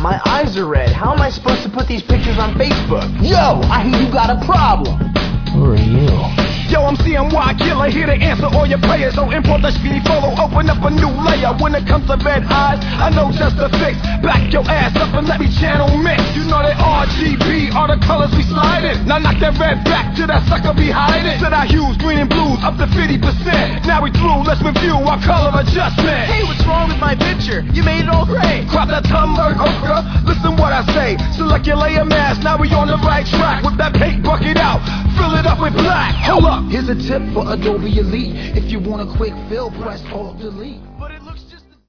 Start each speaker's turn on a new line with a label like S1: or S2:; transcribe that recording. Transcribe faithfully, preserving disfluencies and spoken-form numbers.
S1: My eyes are red. How am I supposed to put these pictures on Facebook?
S2: Yo, I hear you got a problem.
S1: Who are you?
S3: Yo, I'm C M Y Killer, here to answer all your prayers. So import the speedy follow, open up a new layer. When it comes to red eyes, I know just the fix. Back your ass up and let me channel mix. You know that R G B are the colors we slide in. Now knock that red back to that sucker behind it. Said our hues, green and blues, up to fifty percent. Now we through, let's review our color adjustment.
S1: Hey, what's wrong with my picture? You made it all gray.
S3: Crop that Tumblr, okra, listen what I say. Select your layer mask, now we on the right track. Whip that paint bucket out, fill it up with black. Hold up.
S2: Here's a tip for Adobe Elite. If you want a quick fill, press Alt Delete.